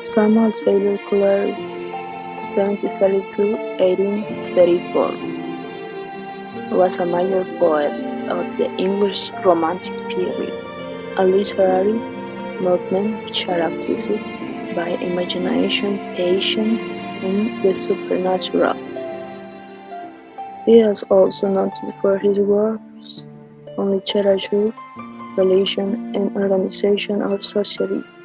Samuel Taylor Coleridge (1732–1834) was a major poet of the English Romantic period, a literary movement characterized by imagination, passion, and the supernatural. He is also noted for his works on literature, religion, and organization of society.